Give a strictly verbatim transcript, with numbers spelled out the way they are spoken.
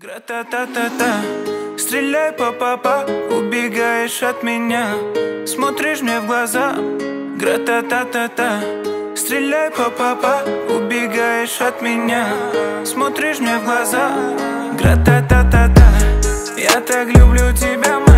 Гра-та-та-та-та, стреляй па-па-па, убегаешь от меня, смотришь мне в глаза. Гра-та-та-та-та, стреляй па-па-па, убегаешь от меня, смотришь мне в глаза. Гра-та-та-та-та, я так люблю тебя.